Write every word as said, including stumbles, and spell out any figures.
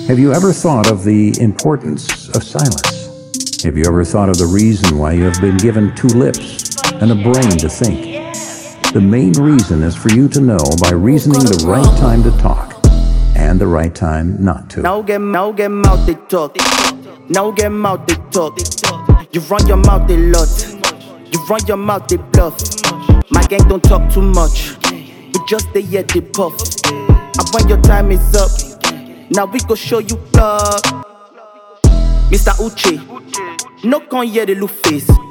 Have you ever thought of the importance of silence? Have you ever thought of the reason why you have been given two lips and a brain to think? The main reason is for you to know by reasoning the right time to talk and the right time not to. Now get, now get mouth they talk. Now get mouth they talk. You run your mouth a lot. You run your mouth they bluff. My gang don't talk too much. We just they hear they puff. And when your time is up, now we go show you love. Mister Uche, no con hear the look face.